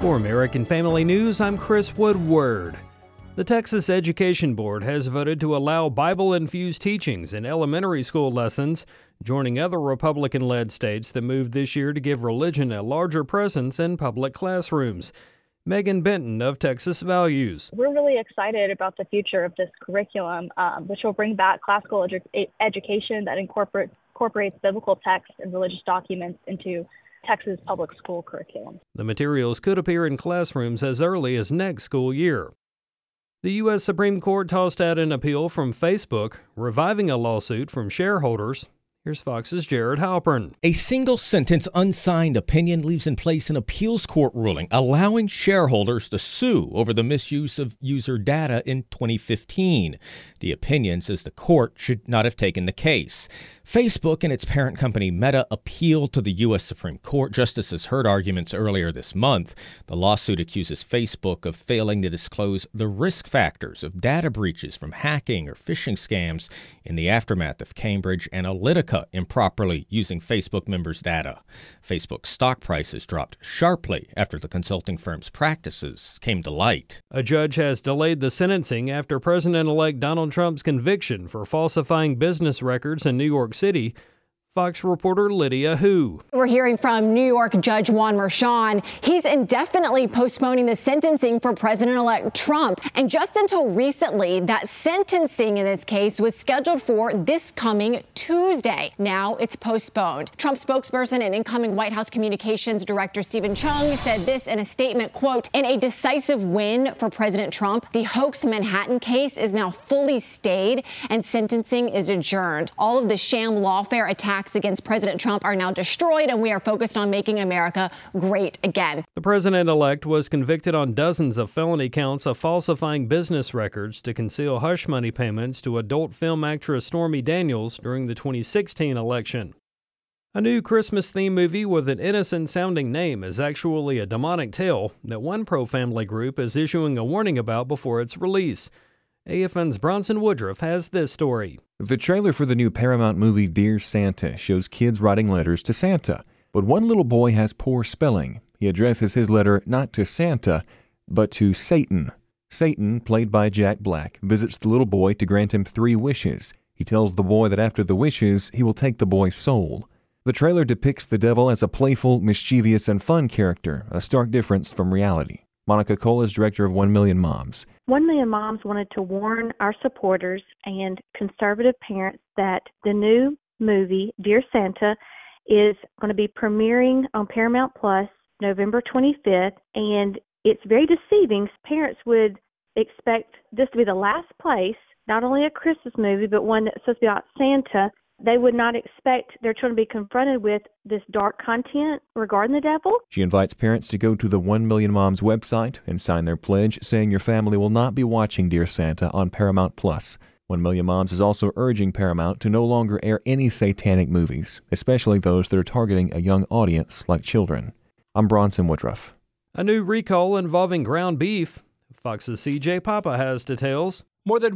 For American Family News, I'm Chris Woodward. The Texas Education Board has voted to allow Bible-infused teachings in elementary school lessons, joining other Republican-led states that moved this year to give religion a larger presence in public classrooms. Megan Benton of Texas Values. We're really excited about the future of this curriculum, which will bring back classical education that incorporates biblical texts and religious documents into Texas public school curriculum. The materials could appear in classrooms as early as next school year. The U.S. Supreme Court tossed out an appeal from Facebook, reviving a lawsuit from shareholders. Here's Fox's Jared Halpern. A single-sentence unsigned opinion leaves in place an appeals court ruling allowing shareholders to sue over the misuse of user data in 2015. The opinion says the court should not have taken the case. Facebook and its parent company Meta appealed to the U.S. Supreme Court. Justices heard arguments earlier this month. The lawsuit accuses Facebook of failing to disclose the risk factors of data breaches from hacking or phishing scams in the aftermath of Cambridge Analytica improperly using Facebook members' data. Facebook's stock prices dropped sharply after the consulting firm's practices came to light. A judge has delayed the sentencing after President-elect Donald Trump's conviction for falsifying business records in New York City. Fox reporter Lydia Hu. We're hearing from New York Judge Juan Merchan. He's indefinitely postponing the sentencing for President-elect Trump. And just until recently, that sentencing in this case was scheduled for this coming Tuesday. Now it's postponed. Trump spokesperson and incoming White House Communications Director Stephen Chung said this in a statement, quote, "In a decisive win for President Trump, the hoax Manhattan case is now fully stayed and sentencing is adjourned. All of the sham lawfare attacks against President Trump are now destroyed, and we are focused on making America great again." The president-elect was convicted on dozens of felony counts of falsifying business records to conceal hush money payments to adult film actress Stormy Daniels during the 2016 election. A new Christmas-themed movie with an innocent-sounding name is actually a demonic tale that one pro-family group is issuing a warning about before its release. AFN's Bronson Woodruff has this story. The trailer for the new Paramount movie Dear Santa shows kids writing letters to Santa. But one little boy has poor spelling. He addresses his letter not to Santa, but to Satan. Satan, played by Jack Black, visits the little boy to grant him 3 wishes. He tells the boy that after the wishes, he will take the boy's soul. The trailer depicts the devil as a playful, mischievous, and fun character, a stark difference from reality. Monica Cole is director of 1 Million Moms. 1 Million Moms wanted to warn our supporters and conservative parents that the new movie, Dear Santa, is going to be premiering on Paramount Plus November 25th, and it's very deceiving. Parents would expect this to be the last place, not only a Christmas movie, but one that's supposed to be about Santa. They would not expect their children to be confronted with this dark content regarding the devil. She invites parents to go to the 1 Million Moms website and sign their pledge saying your family will not be watching Dear Santa on Paramount Plus. 1 Million Moms is also urging Paramount to no longer air any satanic movies, especially those that are targeting a young audience like children. I'm Bronson Woodruff. A new recall involving ground beef. Fox's CJ Papa has details. More than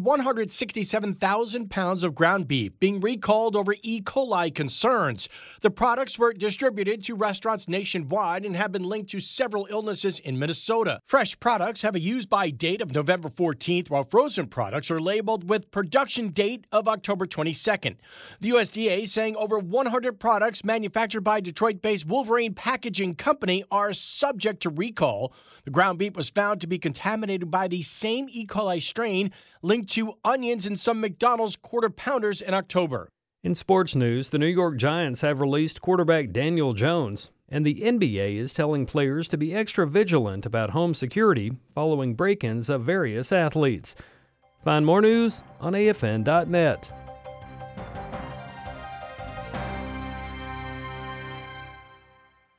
167,000 pounds of ground beef being recalled over E. coli concerns. The products were distributed to restaurants nationwide and have been linked to several illnesses in Minnesota. Fresh products have a use-by date of November 14th, while frozen products are labeled with production date of October 22nd. The USDA saying over 100 products manufactured by Detroit-based Wolverine Packaging Company are subject to recall. The ground beef was found to be contaminated by the same E. coli strain linked to onions in some McDonald's Quarter Pounders in October. In sports news, the New York Giants have released quarterback Daniel Jones, and the NBA is telling players to be extra vigilant about home security following break-ins of various athletes. Find more news on AFN.net.